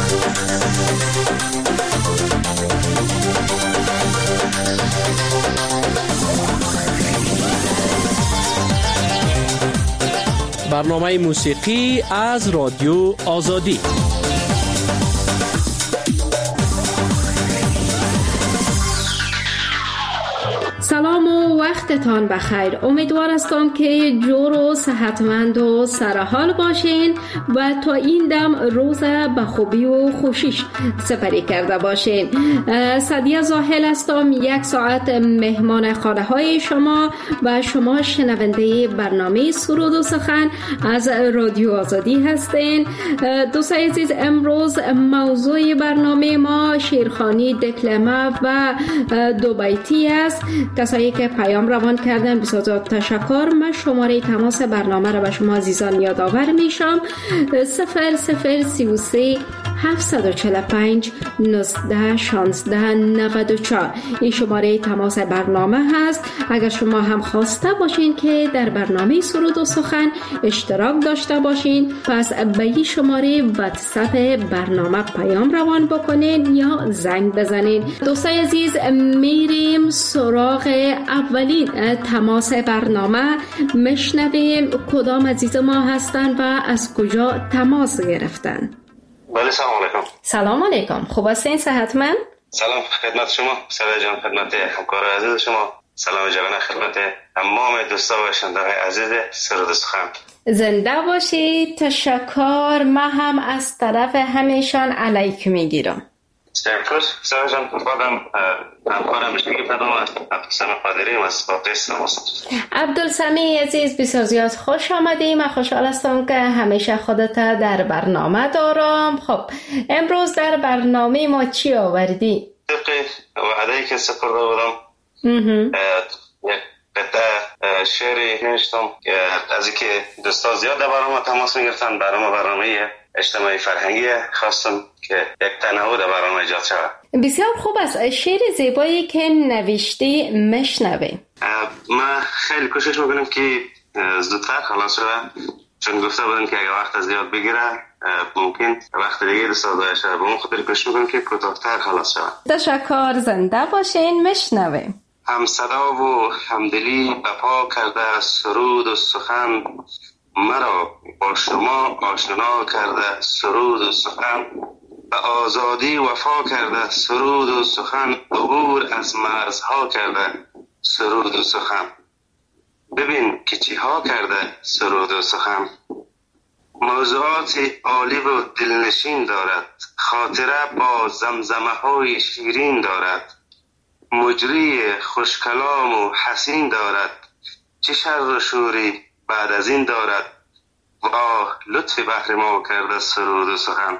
برنامه موسیقی از رادیو آزادی. سلام و وقتتان بخیر. امیدوار هستم که جور و صحتمند و سرحال باشین و تا این دم روز به خوبی و خوشیش سپری کرده باشین. سعدیه زاهل هستم، 1 ساعت مهمان خانه های شما و شما شنونده برنامه سرود و سخن از رادیو آزادی هستین. دوستان عزیز، امروز موضوع برنامه ما شیرخوانی دکلمه و دو بیتی است. کسایی که پیام روان کردن بسیار تشکر. من شماره تماس برنامه را به شما عزیزان یادآور میشم: 0033 745 19 16 94. این شماره تماس برنامه هست. اگر شما هم خواسته باشین که در برنامه سرود و سخن اشتراک داشته باشین، پس به این شماره واتساپ برنامه پیام روان بکنین یا زنگ بزنین. دوستان عزیز، میریم سراغ اولین تماس برنامه. مشنویم کدام عزیز ما هستن و از کجا تماس گرفتن. بله، سلام علیکم. سلام علیکم. خوب هستین؟ صحتمند؟ سلام خدمت شما سعید جان، خدمت همکار عزیز شما. سلام جوانه خدمت تمام دوستا و شنوندگان عزیز سرود سخن. زنده باشید. تشکر. من هم از طرف همیشان علیک میگیرم. تشکر سعید جان. خودم همکارم میشه که بدم عبدالسمی قادری از پاکستان هست. عبدالسمی عزیز، بسیار زیاد خوش آمدی. من خوشحال هستم که همیشه خودت در برنامه دارم. خب امروز در برنامه ما چی آوردی؟ طبق وعده‌ای که سپرده بودم یک قطعه شعری نوشتم از اینکه دوستا زیاد در برنامه تماس میگرفتن. برنامه اجتماعی فرهنگی خواستم که یک تنوع در برنامه ایجاد شود. بسیار خوب است. شعر زیبایی که نوشتی مشنویم. من خیلی کوشش میکنم که زودتر خلاص شود، چون گفته بودن که اگه وقت زیاد بگیره ممکن وقت دیگه دستاده شود. با اون خاطر کوشش میکنم که کوتاه‌تر خلاص شود. تشکر. زنده باشین. مشنویم. هم صدا و همدلی بپا کرده سرود و سخن، مرا با شما آشنا کرده سرود و سخن، به آزادی وفا کرده سرود و سخن، عبور از مرزها کرده سرود و سخن. ببین که چی ها کرده سرود و سخن. موضوعات عالی و دلنشین دارد، خاطره با زمزمه های شیرین دارد، مجری خوشکلام و حسین دارد، چه شر و شوری بعد از این دارد، واه لطف بحر ما کرده سرود و سخن.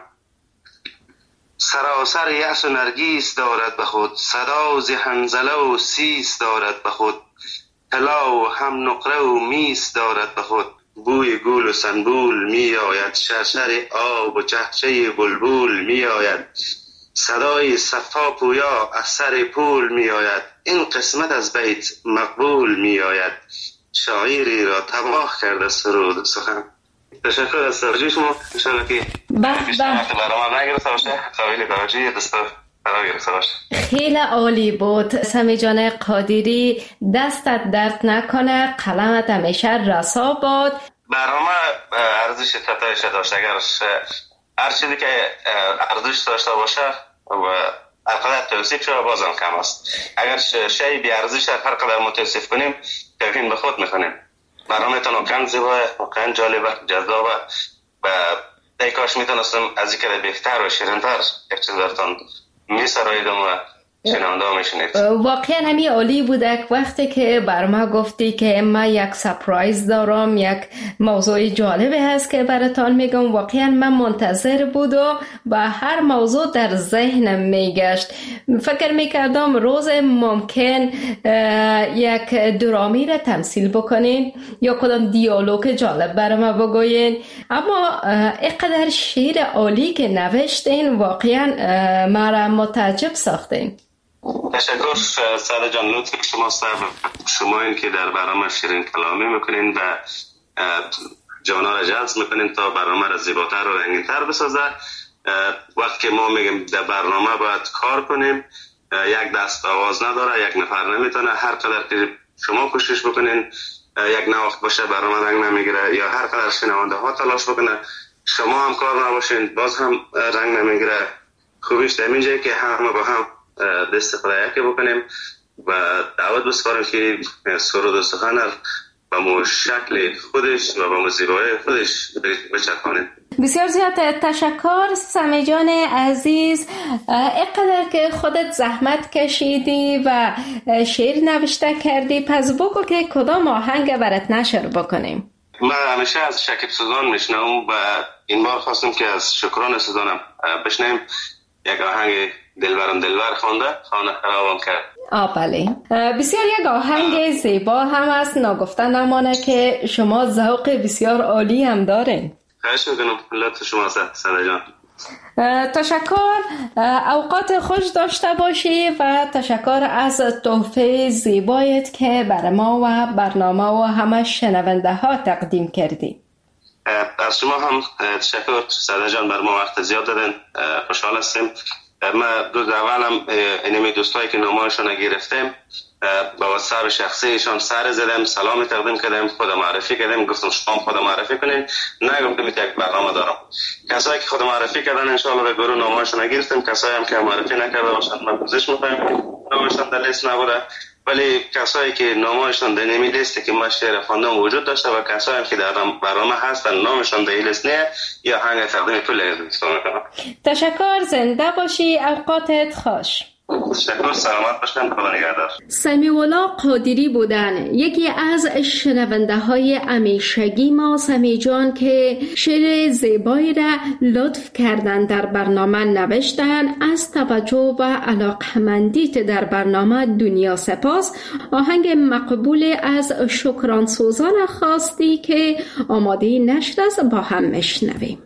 سراسر یأس و نرگیس دارد به خود، صدا ز حنظله و سیس دارد به خود، طلا و هم نقره و میس دارد به خود، بوی گل و سنبول می آید، شرشر آب و چهچه بلبل می آید، صدای صفا پویا از سر پول می آید، این قسمت از بیت مقبول می آید، شاعری را تباه کرده سرود و سخن. تشکر از توجه شما. انشاءالله که برنامه نگرفته باشه، قابل توجه دوستا قرار گرفته باشه. خیلی عالی بود. سمی جان قادری، دستت درد نکنه، قلمت همیشه رسا بود. برنامه ارزش تتایش داشت. اگر هر چیزی که ارزش داشته باشه و هر قدر توصیف شده بازم کم است. اگر شیء بی ارزش هر قدر ما توصیف کنیم توهین به خود میکنیم. برنامه تان واقعا زیبا، واقعا جالبه، جذابه و ای کاش میتونستم از این کده بهتر و شیرین‌تر یک چیز براتون میسراییدم و شنونده میشنید. واقعا همی عالی بوده. وقتی که بر ما گفتی که من یک سپرایز دارم، یک موضوع جالبی هست که براتون میگم، واقعا من منتظر بودم و هر موضوع در ذهنم میگشت. فکر میکردم روز ممکن یک درامی را تمثیل بکنین یا کدام دیالوگ جالب برای ما بگوین، اما اینقدر شعر عالی که نوشتین واقعا مرا متعجب ساختین. تشکر سعد جان. لطف شما این که در برنامه شیرین کلامی میکنین و جانا را جذب میکنین تا برنامه را زیباتر و رنگین‌تر بسازه. وقتی ما میگیم در برنامه باید کار کنیم، یک دست آواز نداره، یک نفر نمیتونه. هر قدر که شما کوشش بکنین یک وقت باشه برنامه رنگ نمیگیره، یا هر قدر شنونده ها تلاش بکنه شما هم کار نباشین باز هم رنگ نمیگیره. خوبیش در اینجایی که همه با هم دست خدا یکی بکنیم و دعوت بسپاریم که سرود و سخن به مو شکل خودش و به مو زیبایی خودش بچرخانیم. بسیار زیاد تشکر سمی جان عزیز. اینقدر که خودت زحمت کشیدی و شعر نوشته کردی، پس بگو که کدام آهنگ برات نشر بکنیم. من همیشه از شکیب سوزان میشنم و این بار خواستم که از شکران سوزانم بشنیم. یک آهنگ دلبرم دلبر خانه خرابم کرد. بله، بسیار یک آهنگ زیبا هم است. ناگفته نمانه که شما ذوق بسیار عالی هم دارین. خواهش میکنم. لطف شما سده جان. تشکر، اوقات خوش داشته باشی و تشکر از تحفه زیبایت که بر ما و برنامه و همه شنونده ها تقدیم کردی. از شما هم تشکر سده جان، بر ما وقت زیاد دادن. خوشحال هستیم. من روز اولم اینمی دوستایی که نامه‌شون گرفتیم با واسطه شخصیشان سر زدم، سلام تقدیم کردم، خود معرفی کردم، گفتم شما خود معرفی کنین، نگفتم یک برنامه دارم. کسایی که خود معرفی کردن ان شاء الله به گروه نامه‌شون گرفتیم. کسایی هم که معرفی نکرده باشند من پوزش می‌کنم، نامه‌شون در لیست نبوده، ولی کسایی که نامه‌شون در نمی لیستی که ما شعر خواندم وجود داشته و کسایی که در برنامه هستن نامشون در لیست نه یا هنگ تقدیم پول می‌کنم. تشکر، زنده باشی، اوقاتت خوش. تشکر، سلامت باشن، خدا نگهدار. سمی‌الله قادری بودن یکی از شنونده های همیشگی ما. سمی جان که شعر زیبایی را لطف کردن در برنامه نوشتن، از توجه و علاقمندیت در برنامه دنیا سپاس. آهنگ مقبول از شکران سوزان خواستی که آماده نشد است، با هم میشنویم.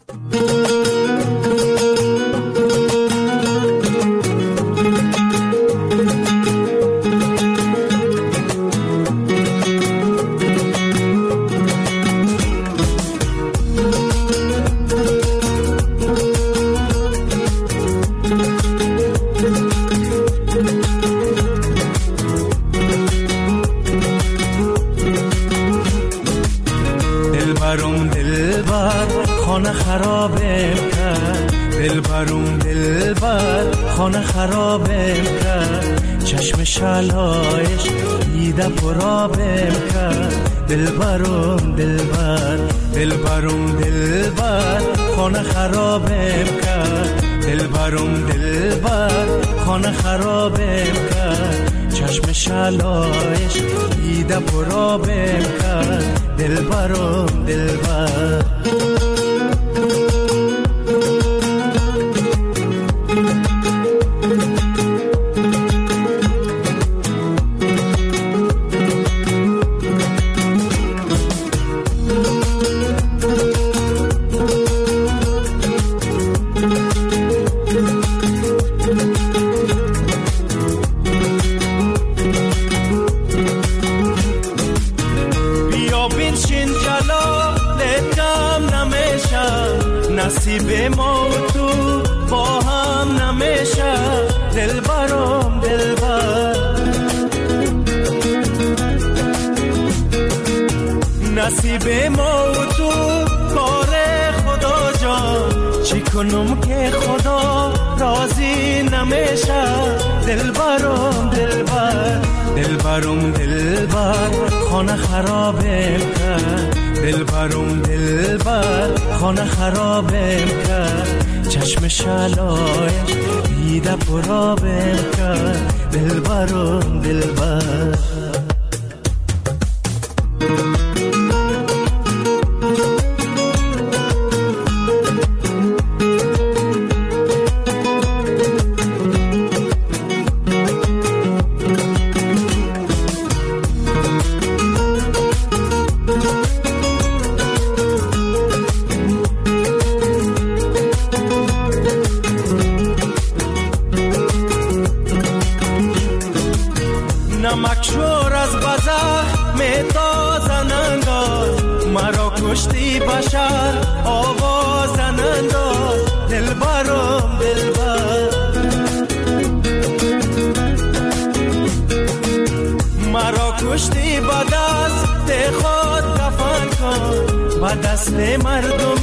خانه خرابم کرد، چشم شلایش دیده پرابم کرد. دلبرم دلبر، دلبرم دلبر، خانه خرابم کرد. دلبرم دلبر، خانه خرابم کرد، چشم شلایش دیده پرابم کرد. دلبرم دلبر. نصیب ما و تو با هم نمیشه. دلبرم دلبر، نصیب ما و تو کار خدا جان، چی کنم که خدا راضی نمیشه. دلبرم دلبر، دلبرم دلبر، خانه خرابم کرد. دلبرم دلبر، خانه خرابم کرد، چشم شلایش دیده پرابم کرد. دلبرم دلبر. نمکشور از بزخ میتازن انداز، مرا کشتی بشر آوازن انداز. دلبرم و دست مردم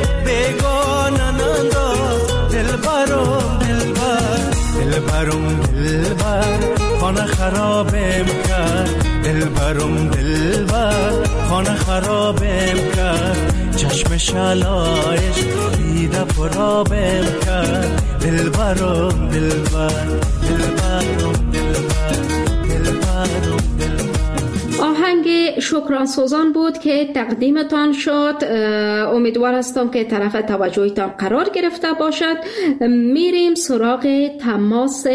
بیگانه ننداز. دلبرم دلبر دلبرم دلبر خانه خرابم کرد. دلبرم دلبر خانه خرابم کرد. چشم شلایش دیده پرابم کرد. دلبرم دلبر دلبرم دلبر دلبرم دلبر. آهنگ شکرانسوزان بود که تقدیمتان شد. امیدوار هستم که طرف توجهتان قرار گرفته باشد. میریم سراغ تماس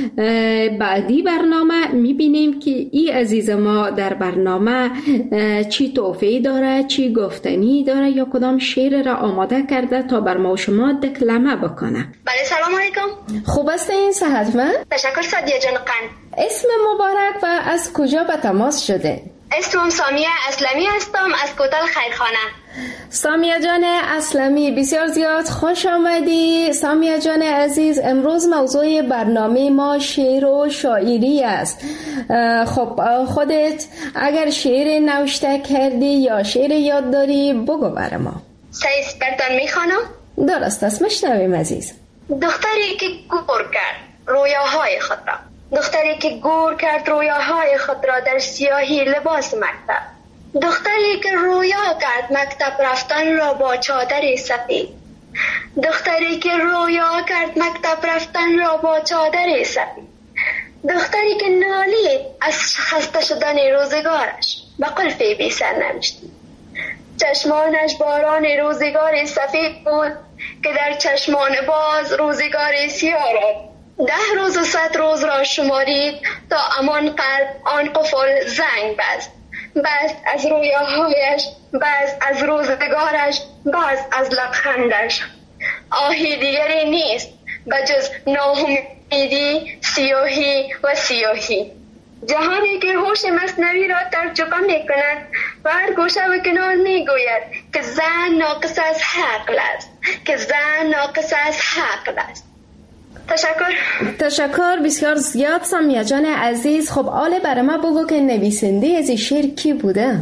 بعدی برنامه. میبینیم که این عزیز ما در برنامه چی توفیق داره، چی گفتنی داره یا کدام شعر را آماده کرده تا بر ما و شما دکلمه بکنه. بله سلام علیکم. خوب هستین؟ صحتمند؟ تشکر سادیه جان قند. اسم مبارک و از کجا به تماس شده؟ اسمم سامیه اسلمی هستم از کوتل خیرخانه. سامیه جان اسلمی بسیار زیاد خوش آمدی. سامیه جان عزیز، امروز موضوع برنامه ما شعر و شاعری است. خب خودت اگر شعر نوشته کردی یا شعر یاد داری بگو بر ما. سعیس برتان میخوانم؟ درست است، مشنویم عزیز. دختری که گور کرد رویاهای خود را، دختری که گور کرد رویاهای خود را در سیاهی لباس مکتب. دختری که رویا کرد مکتب رفتن را با چادر سفید. دختری که رویا کرد مکتب رفتن را با چادر سفید. دختری که نالید از خسته شدن روزگارش به قلفی بی سرنوشت. چشمانش باران روزگار سفید بود که در چشمان باز روزگار سیاه را 10 روز و 100 روز را شمارید تا امان قلب آن قفل زنگ بست. بست از رویاهایش، بست از روزگارش، بست از لبخندش. آهی دیگری نیست بجز ناامیدی، سیاهی و سیاهی. جهانی که هوش مصنوی را ترجمه می کند و هر گوشه و کنار می گوید که زن ناقص از حق است، که زن ناقص از حق است. تشکر بسیار زیاد سامیه جان عزیز. خب آله برای ما بگو که نویسنده از این شعر کی بوده؟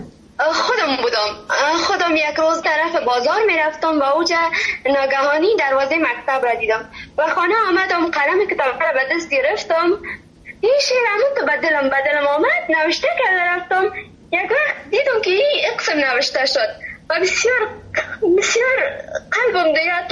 خودم یک روز طرف بازار می رفتم و اوجا ناگهانی دروازه مکتب را دیدم و خانه آمدم، قلم کتاب را به دست گرفتم. این شعر همون تو بدلم آمد، نوشته کرده رفتم. یک وقت دیدم که این قسم نوشته شد و بسیار قلبم دیگه تو.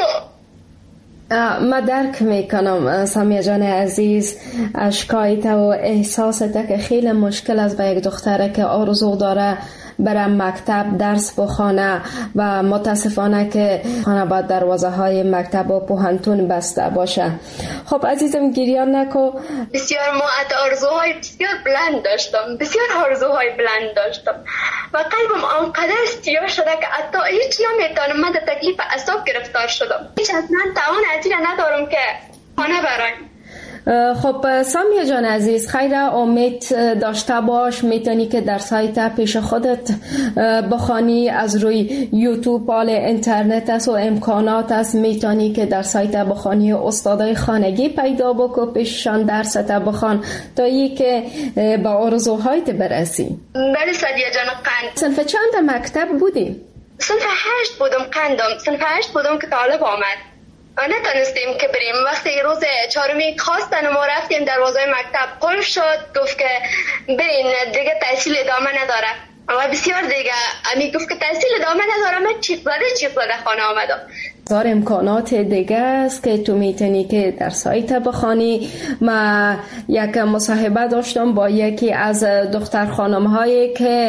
ما درک میکنم سامیه جان عزیز اشکایت و احساست که خیلی مشکل است به یک دختره که آرزو داره برای مکتب درس بخونه و متاسفانه که خانه باید دروازه های مکتب و پوهنتون بسته باشه. خب عزیزم گریان نکو. بسیار آرزوهای بسیار بلند داشتم، بسیار آرزوهای بلند داشتم و قلبم آنقدر استیار شده که حتی هیچ نمیتونم. من در تکلیف اعصاب گرفتار شدم. هیچ از من توان ازی ندارم که خانه برایم. خب سامیه جان عزیز خیر امید داشته باش. میتونی که در سایت پیش خودت بخوانی، از روی یوتیوب حال اینترنت است و امکانات است. میتونی که در سایت بخوانی استادای خانگی پیدا بکو، پیششان درست بخوان تا ای که با آرزوهایت برسی. بله سادیه جان قند. صنف چند مکتب بودی؟ صنف 8 بودم قندم. صنف 8 بودم که طالب آمد. نتونستیم که بریم. وقتی روز 4 خواستن و ما رفتیم دروازه مکتب قلف شد، گفت که برین دیگه تحصیل ادامه نداره و بسیار دیگه امی گفت که تحصیل ادامه نداره. من چیق زده خانه آمدم. دار امکانات دیگه است که تو میتونی که در سایت بخوانی. ما یک مصاحبه داشتم با یکی از دختر خانم هایی که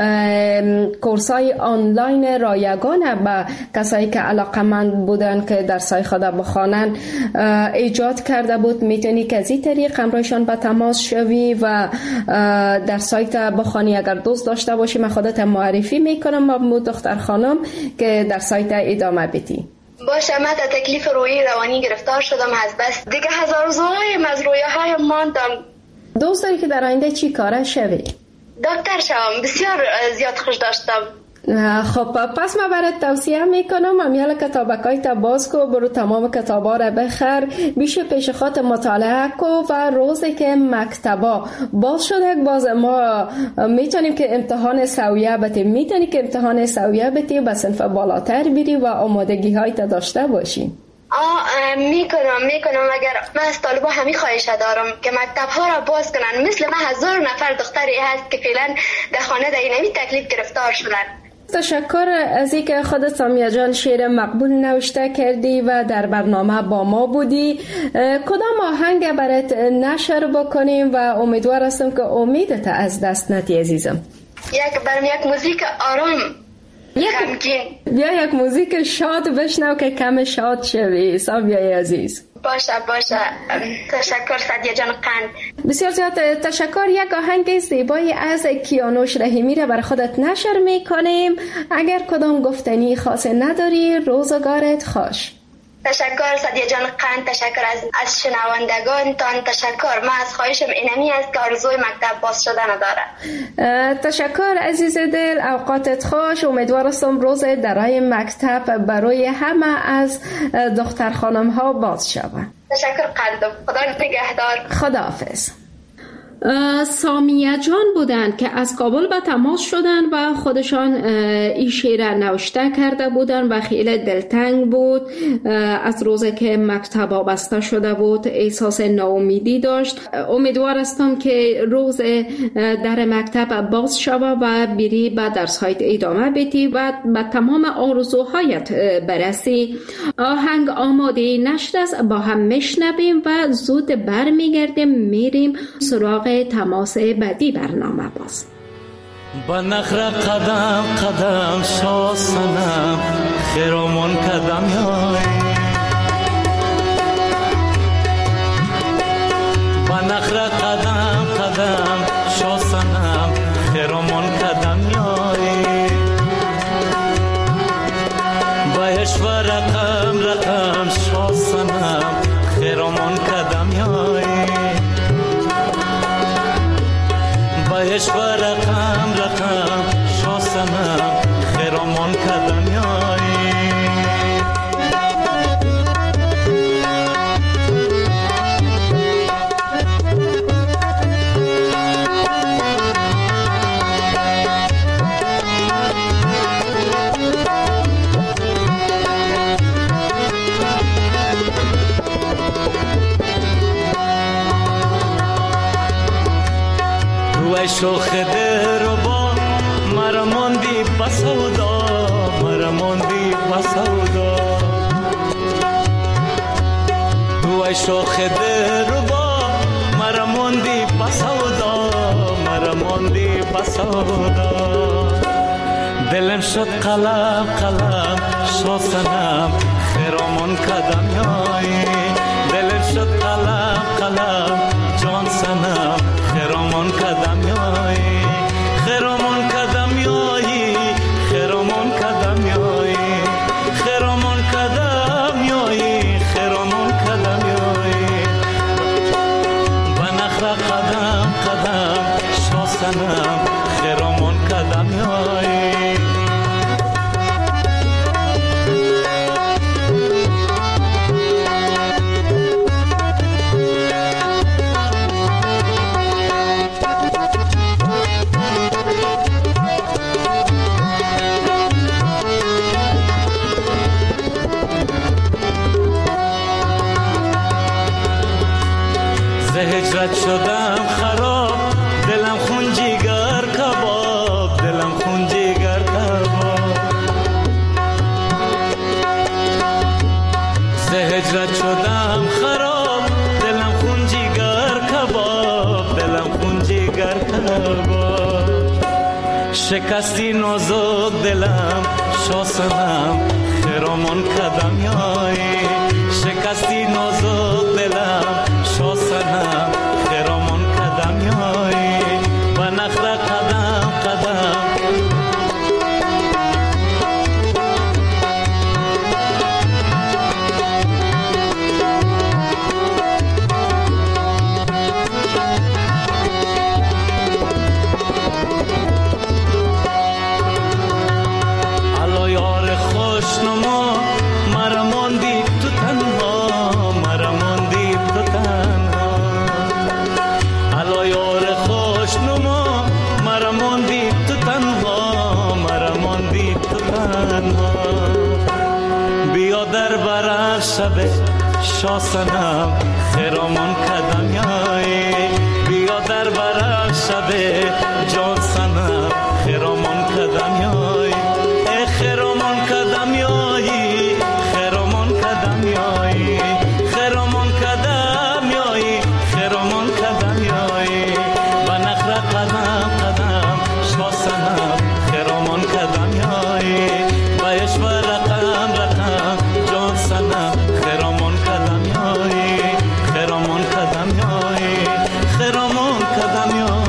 کورسای آنلاین رایگان به کسایی که علاقمند بودن که در سایت خود بخوانن ایجاد کرده بود. میتونی که از این طریق همراهشان به تماس شوی و در سایت بخوانی. اگر دوست داشته باشی من خودت معرفی میکنم با دختر خانم که در سایت ادامه بدی. باشه. من تا تکلیف روحی روانی گرفتار شدم از بس دیگه. هزار روزهای از رویاهای ماندم. دوست داری که در آینده چی کاره شوی؟ دکتر شوم. بسیار زیاد خوش داشتم. خب پس من برات توصیه میکنم امیال کتابکای تا باز کو، برو تمام کتابا را بخر، بیشه پیش خاط مطالعه کو و روزی که مکتبا باز شده باز ما میتونیم که امتحان سویه بتیم، میتونی که امتحان سویه بتیم به صنف بالاتر بری و آمادگی های تا داشته باشی. میکنم اگر من از طالبا همین خواهشه دارم که مکتب ها را باز کنن. مثل من 1000 نفر دختری هست که فعلا در خانه در این تکلیف گرفتار شدن. تشکر از اینکه خودت سامیه جان شعر مقبول نوشته کردی و در برنامه با ما بودی. کدام آهنگ برات نشر بکنیم و امیدوار هستم که امیدت از دست نتی عزیزم. یک موزیک آرام یک موزیک شاد بشنو که کم شاد شوی سامیه عزیز. باشه تشکر سعدیه جان قند. بسیار زیاد تشکر. یک آهنگ زیبایی از کیانوش رحیمی را بر خودت نشر میکنیم. اگر کدام گفتنی خاص نداری روزگارت خوش. تشکر سعدیه جان قند. تشکر از شنوندگانتان. تشکر. من از خواهشم اینمی است که آرزوی مکتب باز شدن داره. تشکر عزیز دل. اوقاتت خوش. امیدوارم روز درای مکتب برای همه از دختر خانم ها باز شود. تشکر قلبم. خدا نگهدار. خداحافظ. سامیه جان بودند که از کابل به تماس شدن و خودشان این شعر نوشته کرده بودند و خیلی دلتنگ بود. از روزی که مکتب بسته شده بود احساس ناامیدی داشت. امیدوار هستم که روز در مکتب باز شود و بری به درس‌هایت ادامه بدی و به تمام آرزوهایت برسی. آهنگ آماده نشده است، با هم میشنویم و زود برمیگردیم میریم سراغ تماس بعدی برنامه باز. با نخره قدم قدم شاسنم خیرامون قدم یای، با نخره قدم قدم شاسنم خیرامون قدم یای، بایش و رقم شاسنم خیرامون قدم یای، بایش و رقم شاسنم خیرامون قدم یای. وای شوخ دربا مرا ماندی بسودا، مرا ماندی بسودا، وای شوخ دربا مرا ماندی بسودا، مرا ماندی بسودا، دلم شد قلم قلم شاسنم خیرامون قدم یای، دلم شد قلم قلم جان سنم خیرامون قدم یای، خیرامون قدم یای، خیرامون قدم یای، خیرامون قدم یای، خیرامون قدم یای، با نخره قدم قدم شاسنم خیرامون قدم یای. هجرت شدم خراب دلم خون جیگر کباب، دلم خون جیگر کباب، ز هجرت شدم خراب دلم خون جیگر کباب، دلم خون جیگر کباب، شکستی نازک دلم شاسنم خیرامون قدم یای، شکستی نازک دلم شاسنم خیرامون قدم یای، با نخره قدم قدم شاسنم خیرامان کدم یای بیا در برش شب جان سنم خیرامان کدم یای خیرامان کدم یای خیرامان کدم یای خیرامان کدم یای خیرامان کدم یای و نخره قدم قدم شاسنم خیرامان کدم یای و یشو رقم رقم جان سنم خیرامان کدم یای خیرامان کدم یای خیرامان کدم یای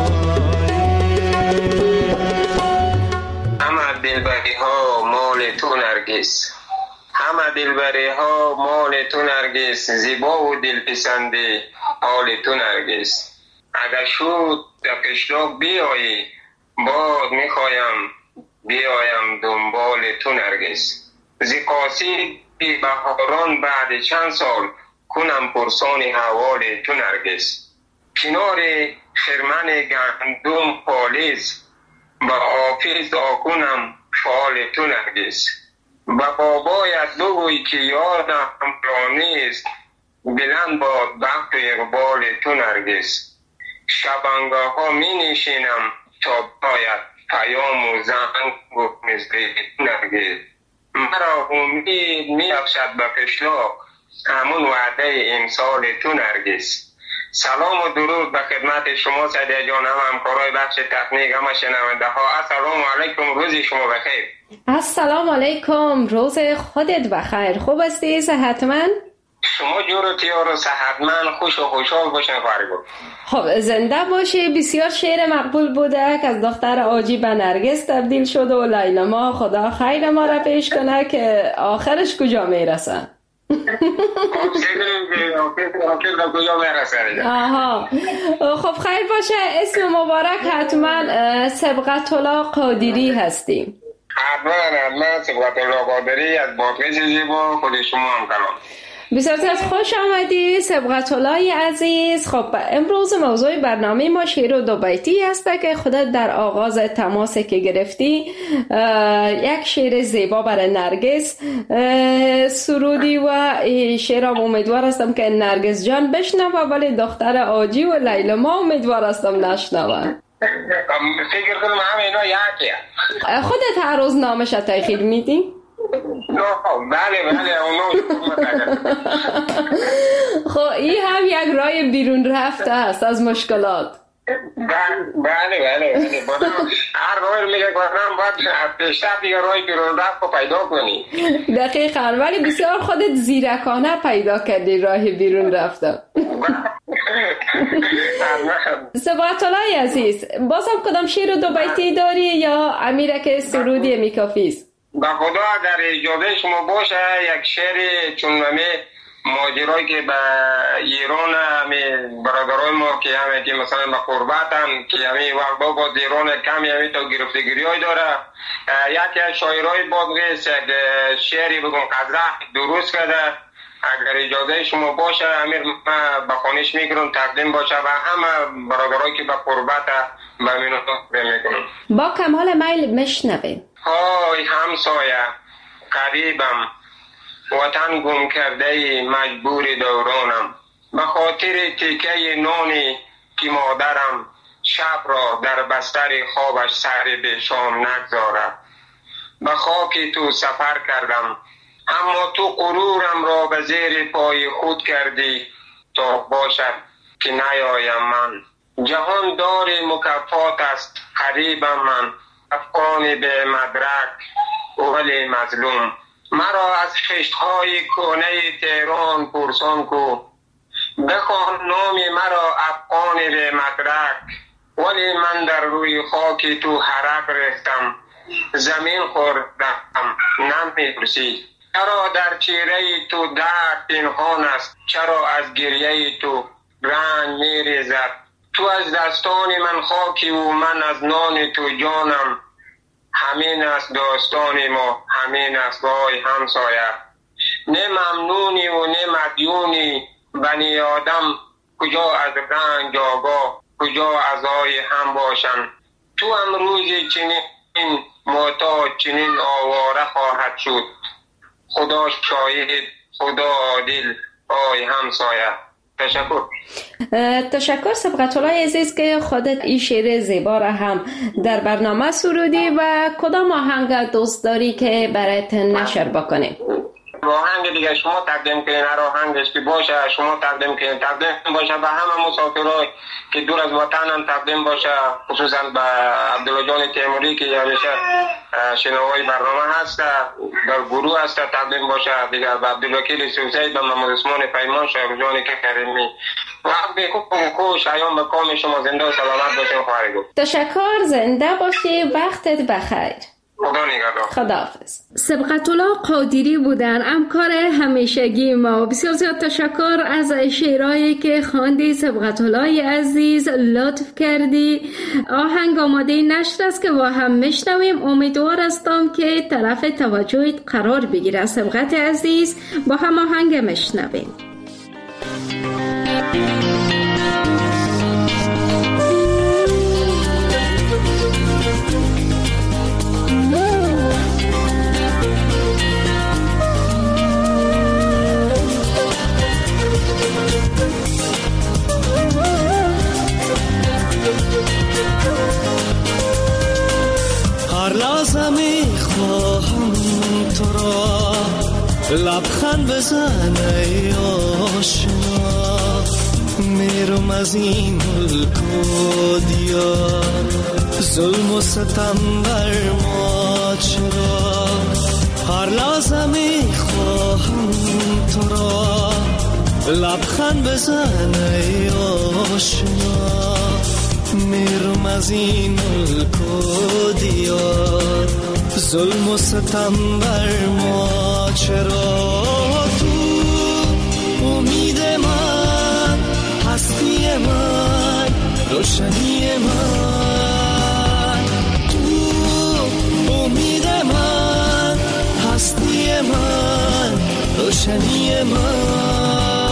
همه دلبری ها مال تو نرگس همه دلبری ها مال تو نرگس زیبا و دلپسنده حال تو نرگس اگر شد در قشلاق بیایی باد میخوایم بیایم دنبال تو نرگس زی قاصد بهاران بعد چند سال کنم پرسان حوال تو نرگس کنار خرمن گندم پالیز با حافظ آکنم فال تو نرگس با بابایت بگوی که یادم رانیست بلند باد وقت اقبال تو نرگس شبانگاه ها می نشینم تا باید پیام و زنگ و مثل نرگس مرا امید می افشد به قشلاق همون وعده امسال تو نرگس. سلام و درود به خدمت شما سعدیه جان، همکارای بخش تکنیک، همه شنونده ها. السلام علیکم، روز شما بخیر. السلام علیکم، روز خودت بخیر. خوب هستی؟ صحتمند؟ شما جور و تیار و صحتمند، خوش و خوشحال باشین فرگو. خب زنده باشی. بسیار شعر مقبول بوده که از دختر آجی به نرگس تبدیل شده و لیلما خدا خیر ما را پیش کنه که آخرش کجا میرسن. آها، خب خیر باشه. اسم مبارک حتما سبقت الله قادری هستی. حتما سبقت الله قادری از بادغیس زیبا، خود شما هم کلام. بسیار خوش آمدی سبقت الله عزیز. خب امروز موضوع برنامه ما شعر و دو بیتی است که خودت در آغاز تماس که گرفتی یک شعر زیبا برای نرگس سرودی و شعرم امیدوار هستم که نرگس جان بشنوه، ولی دختر آجی و لیلما امیدوار هستم نشنوه. فکر کنم همه اینا یکیه. خودت هر روز نامش تأخیر میدی؟ بله خب این هم یک راه بیرون رفته است از مشکلات. بله هر راه میگه کنم باید پیشتر دیگه راه بیرون رفت رو پیدا کنی. دقیقاً، ولی بسیار خودت زیرکانه پیدا کردی راه بیرون رفته. سبقت الله عزیز، بازم کدام شعر و دو بیتی داری یا امیره که سرودی میکافیست؟ با خدا در اجازه شما باشه یک شعر چون ماجرایی که به ایران برادرای ما که همه که مثلا به قربتن که همه وقت با ایران کمی همه تا گرفتگیری های داره، یکی از شاعرای بادغیس یک شعری بگم قدره درست کرده. اگر اجازه شما باشه امیر به خانش میگرم تقدیم باشه و همه برادرایی که به قربت به منو میکنم. با کمال میل مشنویم. های همسایه قریبم، وطن گم کرده مجبور دورانم، به خاطر تیکه نانی که مادرم شب را در بستر خوابش سر به شام نگذارد. به خاک تو سفر کردم اما تو غرورم را به زیر پای خود کردی تا باشد که نیایم من. جهان دار مکافات است قریبم من، افغان به مدرک ولی مظلوم. مرا از خشت‌های کهنه تهران پرسان کو، بخوان نام مرا افغان به مدرک، ولی من در روی خاک تو حرق ریختم، زمین خوردم نمی‌پرسی. چرا در چهره تو درد پنهان است، چرا از گریه تو رنج می‌ریزد؟ تو از دستان من خاکی و من از نان تو جانم. همین است داستان ما، همین است وای همسایه. نه ممنونی و نه مدیونی بنی آدم، کجا از رنج آگاه، کجا عزای هم باشن. تو هم روزی چنین محتاج چنین آواره خواهد شد. خدا شاهد خدا عادل آی همسایه. تشکر سبقت الله عزیز که خودت این شعر زیبا را هم در برنامه سرودی و کدام آهنگ دوست داری که برایت نشر بکنیم؟ آهنگ دیگه شما تقدیم کنین، هر آهنگش که باشه شما تقدیم کنین، تقدیم باشه به همه مسافرای که دور از وطنن، تقدیم باشه خصوصا به عبدالله جان تیموری که همیشه شنوای برنامه هست، در گروه هست، تقدیم باشه دیگه به عبدالوکیل سوسی، به محمد عثمان پیمان، شایخ که کریمی و به شایان به کام شما زنده و سلامت باشین. خواهی گفت تشکر، زنده باشی، وقتت بخیر. خدا نگهدار. خداحافظ. سبقت الله قادری بودن، همکار همیشگی ما. بسیار زیاد تشکر از شعرهایی که خواندی سبقت الله عزیز، لطف کردی. آهنگ آماده نشر است که با هم میشنویم. امیدوار هستم که طرف توجهت قرار بگیره. سبقت عزیز، با هم آهنگ میشنویم. لبخند بزن ای آشنا، میرم از این ملک و دیار، ظلم و ستم بر ما چرا؟ هر لحظه میخواهم تو را، لبخند بزن ای آشنا، میرم از این ملک و دیار، ظلم و ستم بر ما چرا؟ تو امید من، هستی من، روشنی من، تو امید من، هستی من، روشنی من.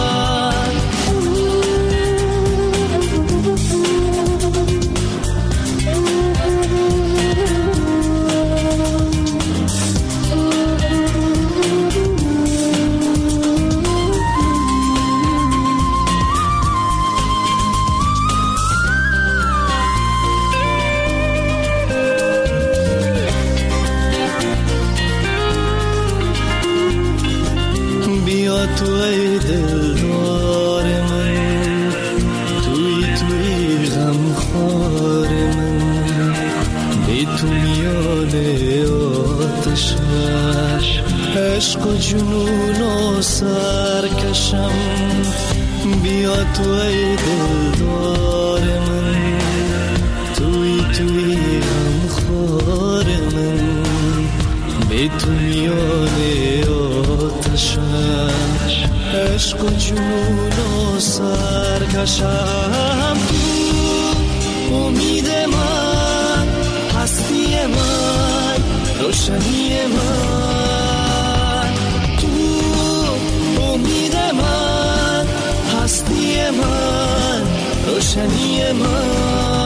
تو ای دلدار من، توی غمخوار من، بی تو میان آتش عشق و جنون و سرکشم. بیا تو ای دلدار من، توی غمخوار من، بی تو میان آتشم، عشق و جنون و سرکشم. تو امید من، هستی من، روشنی من، تو امید من، هستی من، روشنی من.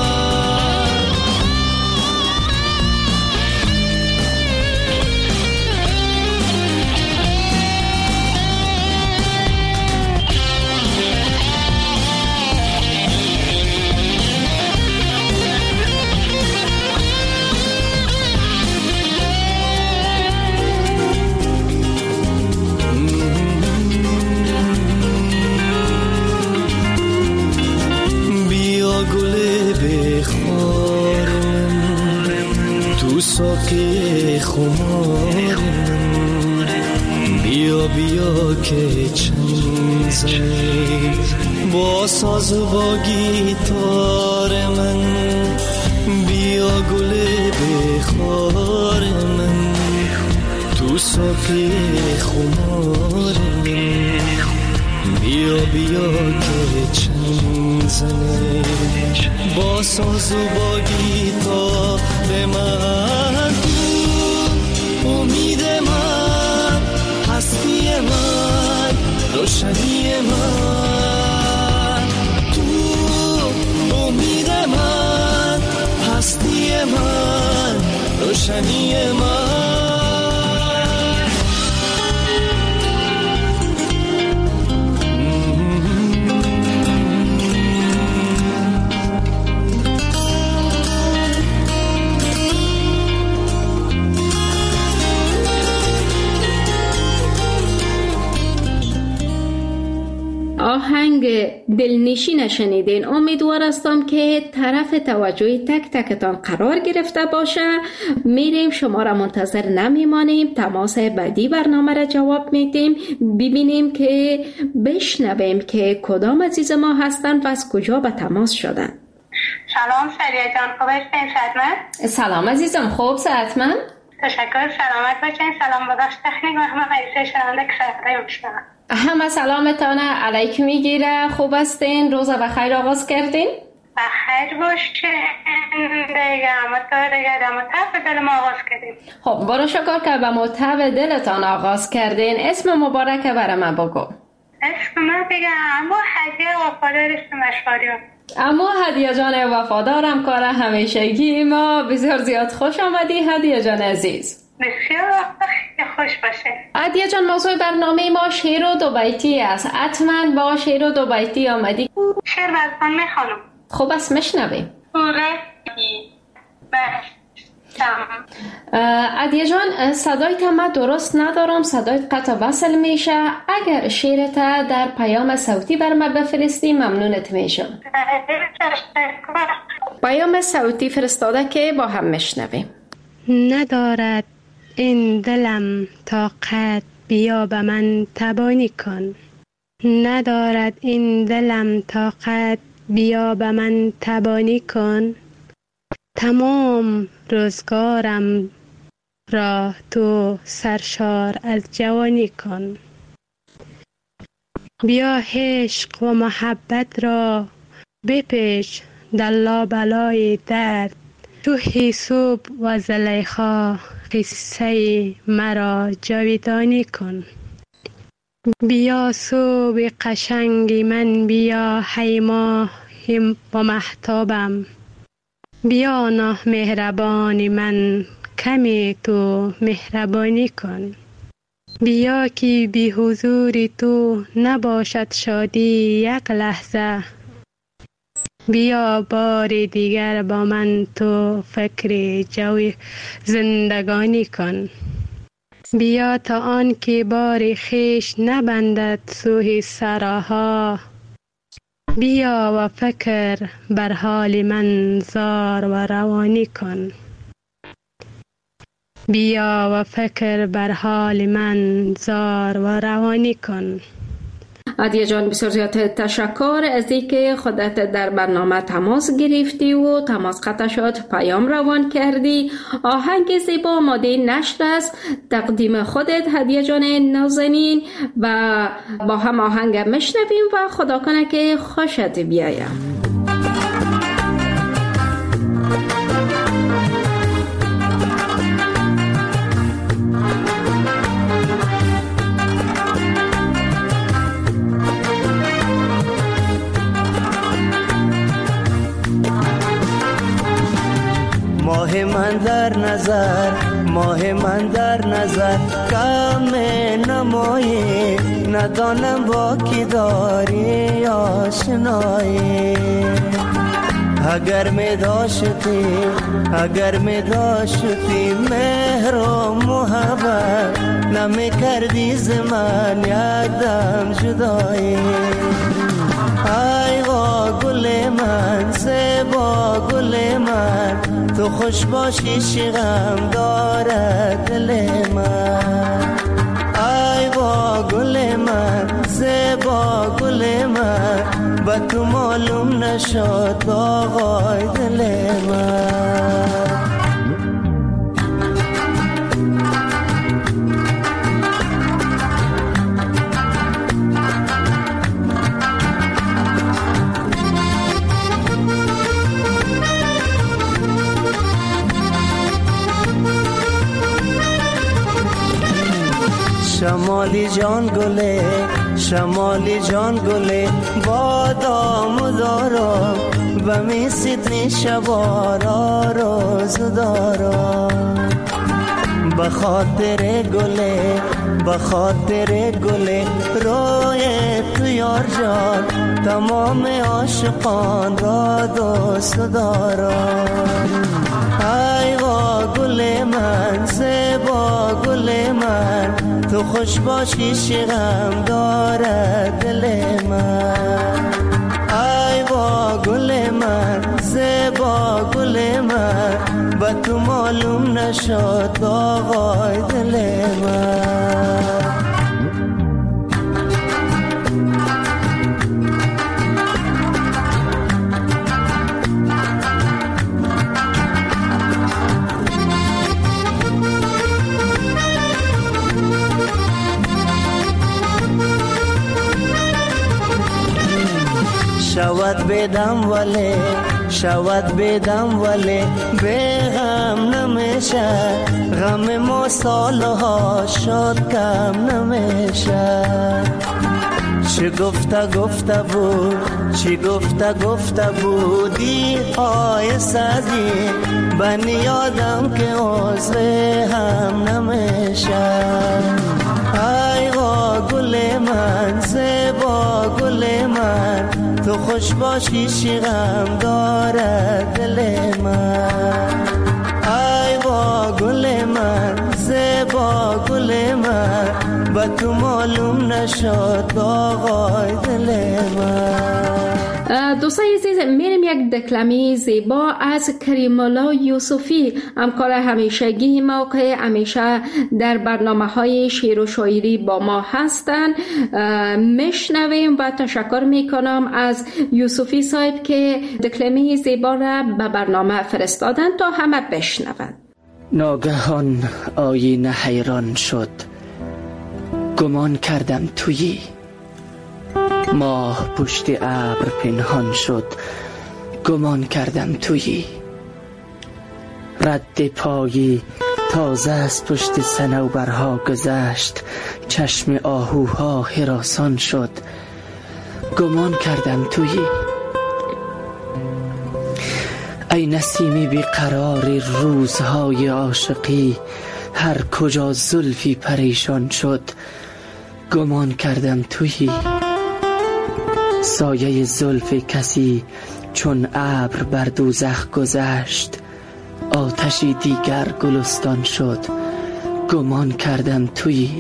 ساقی خمار من، بیا بیا که چنگ زنی با ساز و با گیتار من. بیا گل بخار من، تو ساقی خمار من، بیا بیا که چنگ زنی با ساز و با گیتار من. تو امید من، هستی من، روشنی من، تو امید من، هستی من، روشنی من. آهنگ دلنشین شنیدین. امیدوار هستم که طرف توجه تک تکتان قرار گرفته باشه. میریم، شما را منتظر نمیمانیم، تماس بعدی برنامه را جواب میدیم، ببینیم که بشنویم که کدام عزیز ما هستند و از کجا به تماس شدن. سلام سریع جان، خوب هستین؟ صحتمند؟ سلام عزیزم، خوب صحتمند؟ تشکر، سلامت باشین. سلام با بخش تکنیک و همه عزیز شنونده که صحبتای میشنن. همه سلامتانه علیکم میگیره. خوب هستین؟ روز بخیر آغاز کردین؟ بخیر باشین دیگه، اما تا دیگه در مطب دل ما آغاز کردیم. خب برو شکر که به مطب دلتان آغاز کردین. اسم مبارک برای من بگو. اسم من دیگه اما هدیه وفادار اسم مشواری. اما هدیه جان وفادارم، کار همیشگی ما. بسیار زیاد خوش آمدی هدیه جان عزیز. بسیار خوش باشه. هدیه جان، موضوع برنامه ما شعر و دو بیتی است. حتما با شعر و دو بیتی آمدی. شعر براتون میخوانم. خوب است، میشنویم. هدیه جان، صدایت من درست ندارم، صدایت قطع وصل میشه. اگر شعرت در پیام صوتی بر من بفرستی ممنونت میشم. پیام صوتی فرستاده که با هم میشنویم. ندارد این دلم طاقت، بیا به من تبانی کن. ندارد این دلم طاقت، بیا به من تبانی کن. تمام روزگارم را تو سرشار از جوانی کن. بیا عشق و محبت را بپیچ در لابلای درد. تو حیسوب و زلیخا قصه مرا جاویدانی کن. بیا صبح قشنگ من، بیا حیما و محتابم. بیا نه مهربانی من، کمی تو مهربانی کن. بیا که بی حضوری تو نباشد شادی یک لحظه. بیا بار دیگر با من تو فکر جوی زندگانی کن. بیا تا آن که بار خیش نبندد سوی سراها. بیا و فکر بر حال من زار و روانی کن. بیا و فکر بر حال من زار و روانی کن. هدیه جان، بسیار زیاد تشکر از اینکه خودت در برنامه تماس گرفتی و تماس قطع شد، پیام روان کردی. آهنگ زیبا آماده نشر است، تقدیم خودت هدیه جان نازنین، و با هم آهنگ میشنویم و خدا کنه که خوشت بیایم. ماه من در نظر، ماه من در نظر، کم نمایی ندانم با کی داری آشنایی. اگر می داشتی، اگر می داشتی مهر و محبت، نمی کردی زمان یک دم جدایی. ای گل من، زیبا گل من، تو خوش باشی شغم دارد دل من. ای با گل من، زیبا گل من، با تو معلوم نشد آقای دل من. شمالی جان گله، شمالی جان گله، بادام دارم و می سیدنی شبارا روز دارم. بخاطر گله، بخاطر گله، روی تو یار جان، تمام عاشقان را دوست دارم. ای با گل من، زیبا گل من، تو خوش باشی شغم دارد دل من. نشد آقای دل من. شود بدم ولی به غم نمیشه، غم ما سالها شد کم نمیشه. چی گفته بودی های سازی بنی یادم که عذر هم نمیشه. ای گل من زیبا گل من، تو خوش باشی چی غم داره دل من. ای گل من زیبا گل من، با تو معلوم نشد آقای دل من. دوستای عزیز، میریم یک دکلمه زیبا از کریم الله یوسفی، همکار همیشگی ما که همیشه در برنامه‌های شعر و شاعری با ما هستند، میشنویم و تشکر میکنم از یوسفی صاحب که دکلمه زیبا را به برنامه فرستادن تا همه بشنوند. ناگهان آینه حیران شد، گمان کردم تویی. ماه پشت ابر پنهان شد، گمان کردم تویی. رد پایی تازه از پشت صنوبرها گذشت، چشم آهوها هراسان شد، گمان کردم تویی. ای نسیمی بیقرار روزهای عاشقی، هر کجا زلفی پریشان شد، گمان کردم تویی. سایه زلف کسی چون ابر بر دوزخ گذشت، آتشی دیگر گلستان شد، گمان کردم تویی.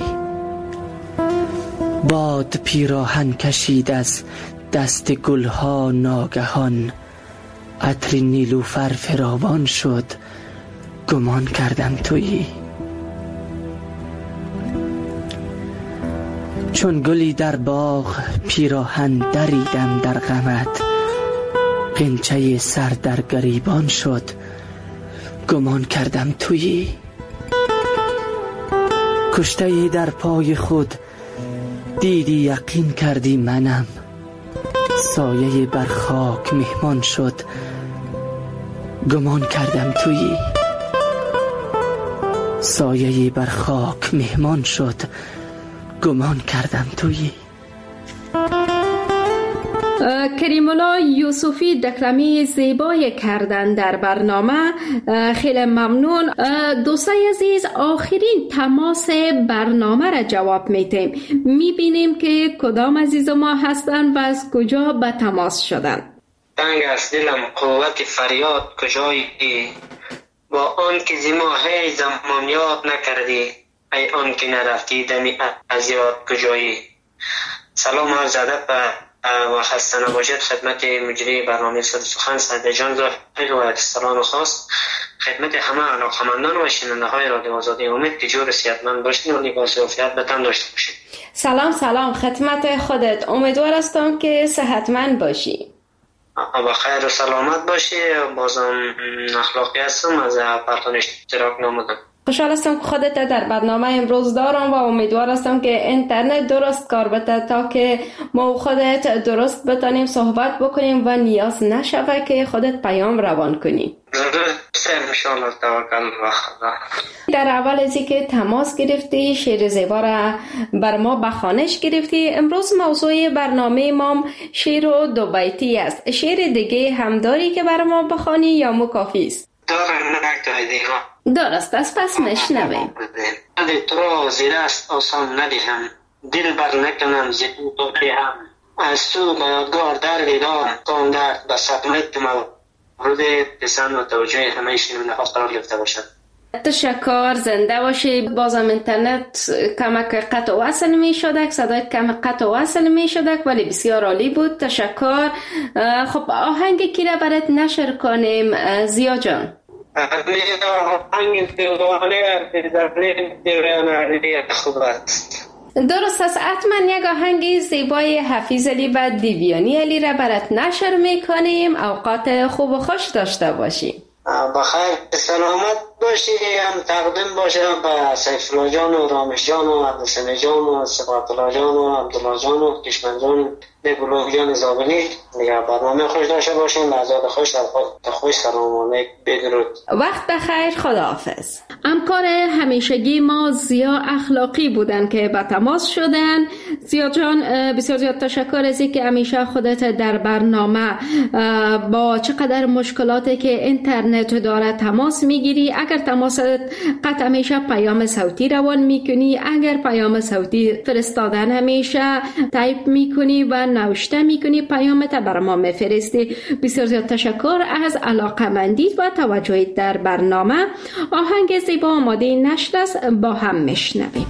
باد پیراهن کشید از دست گلها ناگهان، عطر نیلوفر فراوان شد، گمان کردم تویی. چون گلی در باغ پیراهن دریدم در غمت، غنچه سر در گریبان شد، گمان کردم تویی. کشته در پای خود دیدی یقین کردی منم، سایه بر خاک مهمان شد، گمان کردم تویی. سایه بر خاک مهمان شد، گمان کردم تویی. کریم الله یوسفی دکلمه زیبای کردن در برنامه، خیلی ممنون. دوستای عزیز، آخرین تماس برنامه را جواب میدیم. میبینیم که کدام عزیز ما هستن و از کجا به تماس شدن. تنگ است دلم قوت فریاد کجایی، با آن که زماهی زمان یاد نکردی، ای آن که نرفتی دمی از یاد کجایی. سلام عرض ادب و خسته نباشید خدمت مجری برنامه صد سخن سعد جان ظاهری و سلام خاص خدمت همه علاقه‌مندان و شنونده های رادیو آزادی. امید که جور صحتمند باشین و لباس عافیت به تن داشته باشین. سلام خدمت خودت. امیدوار هستم که صحتمند باشی. با خیر و سلامت باشی. بازم اخلاقی هستم از پرتون اشتراک نمودم. خوشحال هستم که خودت در برنامه امروز دارم و امیدوار هستم که اینترنت درست کار بده تا که ما و خودت درست بتانیم صحبت بکنیم و نیاز نشوه که خودت پیام روان کنی. انشاءالله توکل و خدا. در اول از اینکه تماس گرفتی، شعر زیبا را بر ما به خوانش گرفتی. امروز موضوع برنامه ما شعر و دو بیتی است. شعر دیگه هم داری که بر ما بخوانی یا مکافی است؟ دارم نکتایی درست است، پس مشنویم. تو را زیر است آسان ندیهم، دل بر نکنم زیدو دوری هم، از تو به یادگار در دیدار کام درد به صدمت مورد پسند و توجه همه شنونده ها قرار گرفته باشد. تشکر، زنده باشی. بازم اینترنت کمک قطع و وصل می شدک، صدایت کم قطع و وصل می شدک، ولی بسیار عالی بود. تشکر. خب آهنگ کی را برات نشر کنیم زیا جان؟ آهنگ دیوانه ارتیزفلین دیوان علی خوب است. درست است. حتما یک آهنگ زیبای حفیظ علی و دیویانی علی را برات نشر میکنیم. اوقات خوب و خوش داشته باشیم. بخیر سلامت باشی. هم تقدیم باشه به سیفالله جان و رامش جان و عبدالسمی جان و صفات الله جان و عبدالله جان و کشمن جان بلوغ جان زابلی. دیگه برنامه خوش داشته باشیم. لحظات خوش سلام علیک بدرود. وقت بخیر. خداحافظ. همکار همیشگی ما زیا اخلاقی بودن که به تماس شدن. زیا جان بسیار زیاد تشکر از اینکه همیشه خودت در برنامه با چقدر مشکلاتی که اینترنت داره تماس میگیری. اگر تماس قطع همیشه پیام صوتی روان میکنی، اگر پیام صوتی فرستادن همیشه تایپ میکنی و نوشته میکنی پیامت بر ما میفرستی. بسیار زیاد تشکر از علاقمندیت و توجهت در برنامه. آهنگ زیبا آماده نشر است، با هم میشنویم.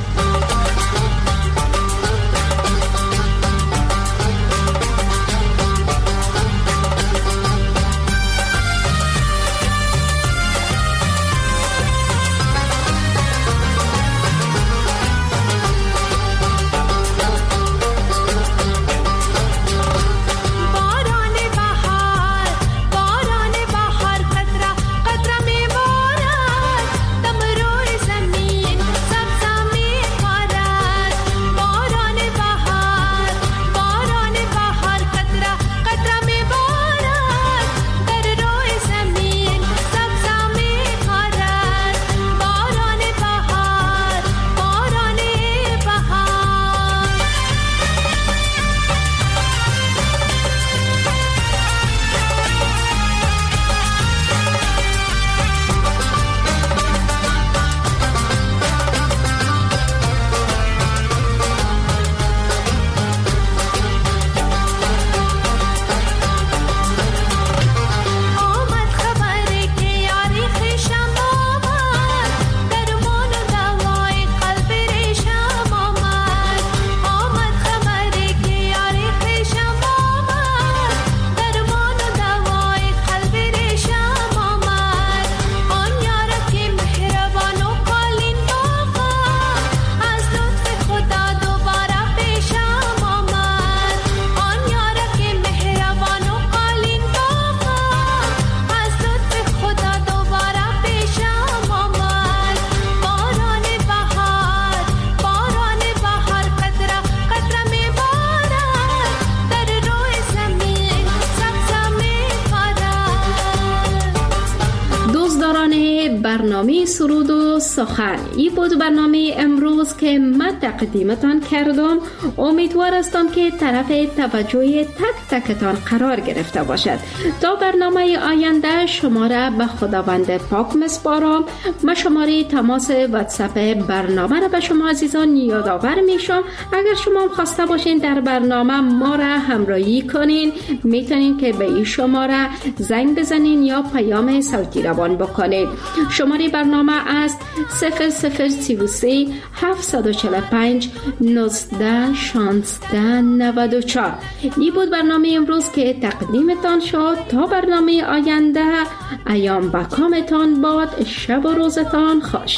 برنامه سرود و سخن. این بود برنامه امروز که من تقدیمتان کردم. امیدوار هستم که طرف توجه تک تکتان قرار گرفته باشد. تا برنامه آینده شما را به خداوند پاک میسپارم. من شماره تماس واتساپ برنامه را به شما عزیزان یادآور میشم. اگر شما خواسته باشین در برنامه ما را همراهی کنین، میتونین که به این شماره زنگ بزنین یا پیام صوتی روان بکنین. شماره برنامه است 0033 745 19 16 94. این بود برنامه امروز که تقدیمتان شد. تا برنامه آینده ایام و کامتان باد. شب و روزتان خوش.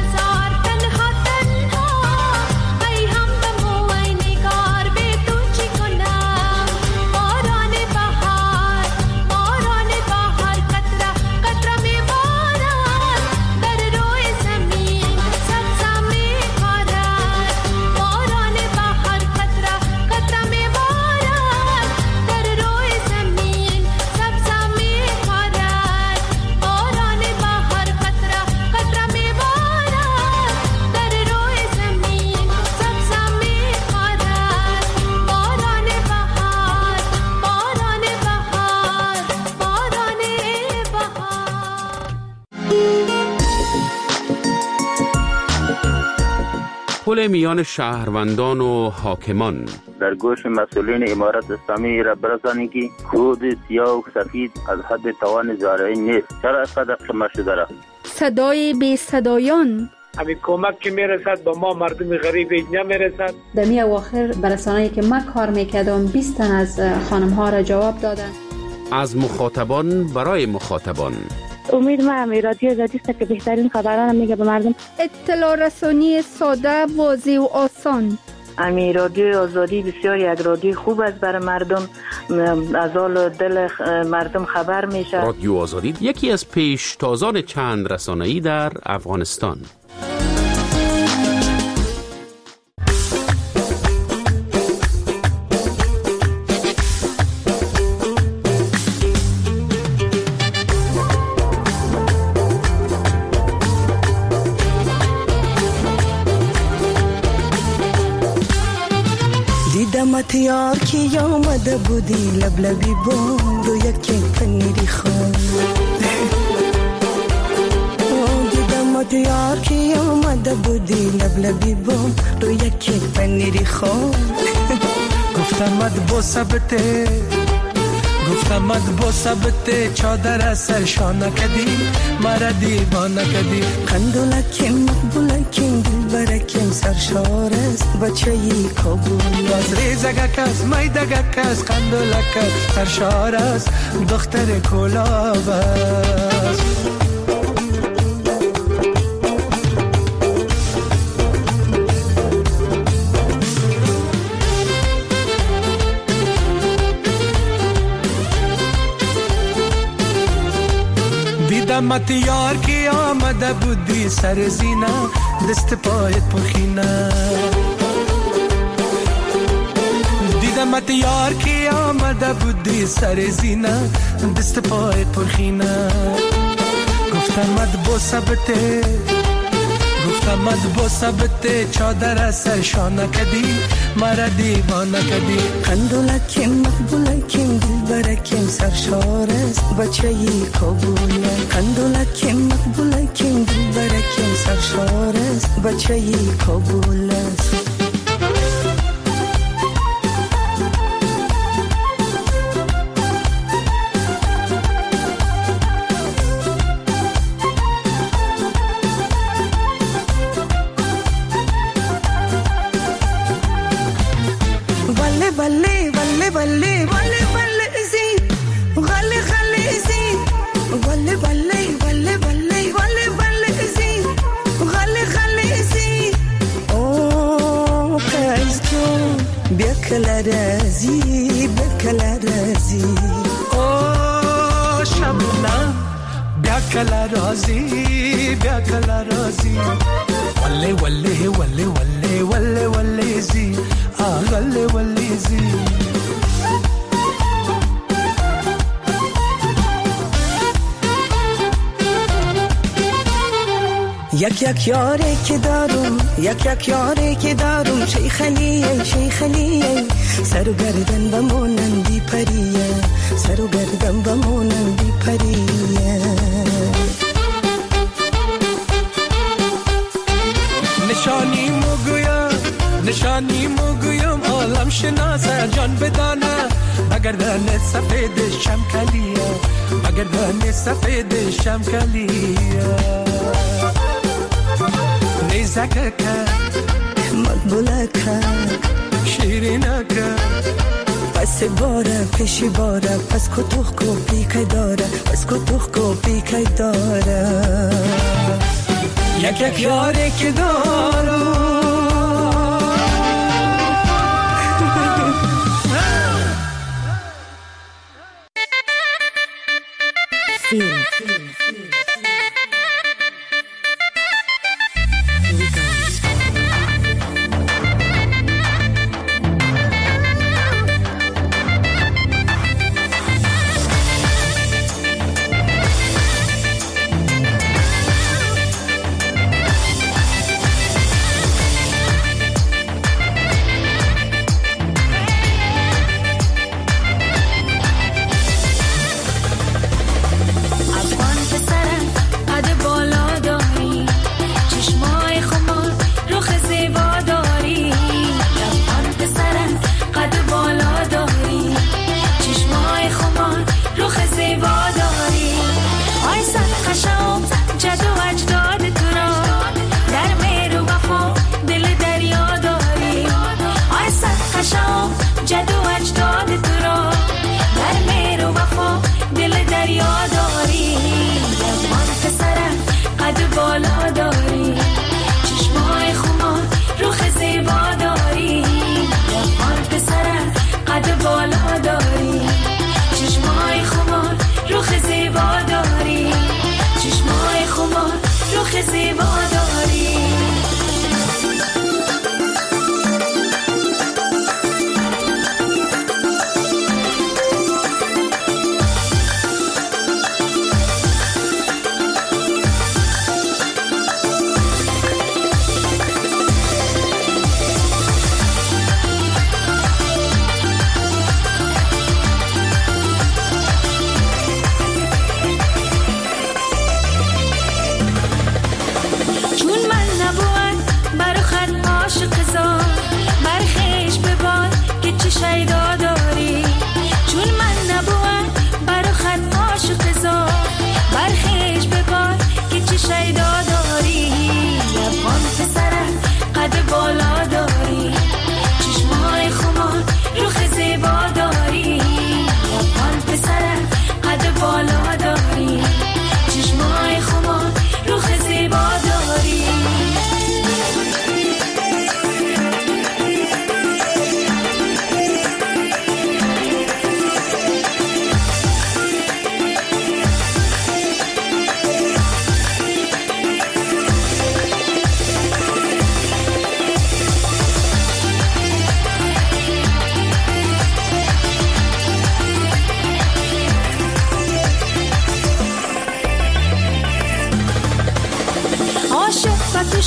پل میان شهروندان و حاکمان. در گوش مسئولین امارت اسلامی را برسانید که کود سیاه و سفید از حد توان زارعی نیست. چرا اینقدر خمه شده را؟ صدای بی صدایان. همین کمک که میرسد با ما مردم غریب نمیرسد. در می اواخر برسانه‌ای که من کار میکردم 20 تن از خانم ها را جواب دادن. از مخاطبان برای مخاطبان. امید ما هم رادیو آزادی است که بهترین خبران میگه به مردم. اطلاع رسانی ساده، واضح و آسان. امی رادیو آزادی بسیار یک رادیو خوب است برای مردم، از حال دل مردم خبر میشه. رادیو آزادی یکی از پیشتازان چند رسانه‌ای در افغانستان. دیدمت یار کی آمده بودی لبلبی بام رو یکی پنیری خون. دیدمت یار کی آمده بودی لبلبی بام رو یکی پنیری خون. گفتمت با ثبته گفتمت با ثبته چادر سرشانه کدی مرا دیوانه کدی. قندولکیم مقبولکیم دلبرکیم سرشار است بچه‌ی کابل. باز ریزگک است میدگک است قندولک است سرشار است دختر کلاب است. دیدمت یار کی آمده بودی سر زینه دست پایت پرخینه. دیدمت یار کی آمده بودی سر زینه دست پایت پرخینه. گفتمت با ثبته گفتمت با ثبته چادر سرشانه کدی مرا دیوانه کدی. قندولکیم مقبولکیم دلبرکیم سرشار است بچه‌ی کابل. قندولکیم مقبولکیم دلبرکیم سرشار است بچه‌ی کابل است. بله بله بله بله بله زی غله غله زی بله بله بله بله بله بله زی غله غله زی. او قیس جون بیا کلا رازی بیا کلا رازی. او شبنم بیا کلا رازی بیا کلا رازی. وله وله وله وله وله وله زی آغله وله زی. یک یک یاری که دارم یک یک یاری که دارم شیخلیه شیخلیه. سر و گردن بمونندی پریه سر و گردن بمونندی پریه. نشانی موگویم عالم شناسه جان بدانه بگردن سفید شمکلیه بگردن سفید شمکلیه. نیزکه مقبوله که شیرینه که پس باره پیشی باره پس کتوخ کو پیکای داره پس کتوخ کو پیکای داره. یک یک یاری که دارم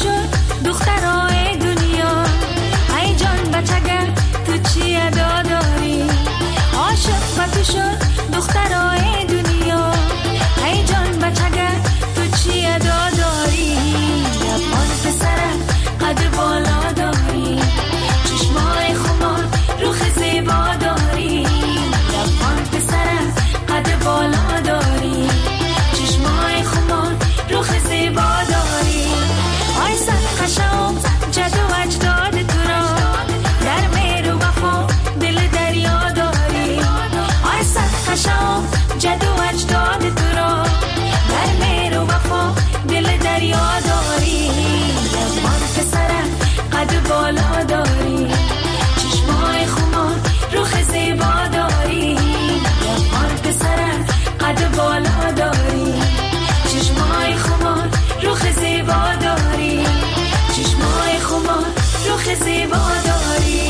شد دخترای دنیا، ای جان بچگه تو چی ادا داری؟ عاشق با تو شد دخترای دنیا، ای جان بچگه تو چی ادا داری؟ لبان پسرم قد بالا داری، چشمای خمار روخ زیبا داری. لبان پسرم قد بالا داری، چشمای خمار روخ زیبا داری. آی سرخشم جد و اجداد تو را، در مهر و وفا دل دریا داری. آی سرخشم جد و اجداد تو را، در مهر و وفا دل دریا داری. لبان پسرم قد بالا داری، چشمای خمار روخ زیبا داری. لبان پسرم قد بالا داری، چشمای خمار روخ زیبا داری. چشمای خمار روخ زیبا داری.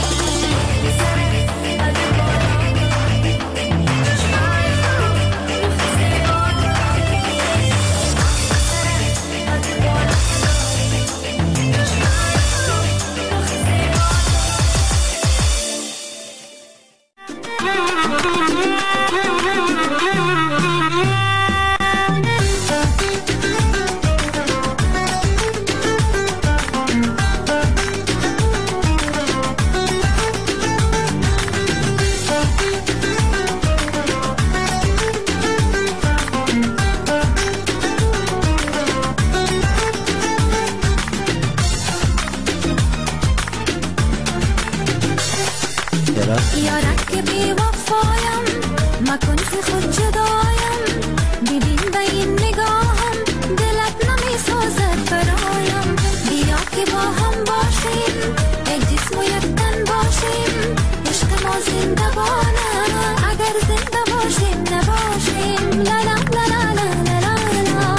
یارک که بی وفایم مکن ز خود جدایم، ببین به این نگاهم دلت نمی سازد برایم. بیا که با هم باشیم یک جسم و یک تن باشیم، عشق ما زندگانه اگر زنده باشیم نباشیم. لا لا لا لا لا لا لا.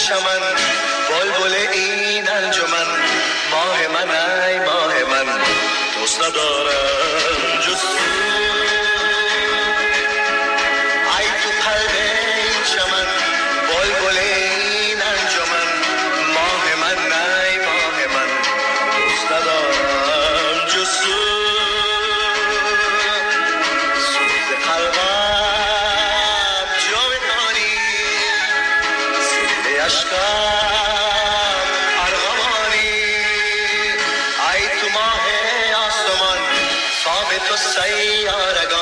چمن بلبل این انجمن ماه من ای ماه من دوست ندارم جز ای تو قلب این چمن بلبل این انجمن ماه من ای ماه من دوست ندارم جز سوز قلبم جاودانی زیر عشقم ارغوانی ای تو ماه آسمان خواب تو سیارگان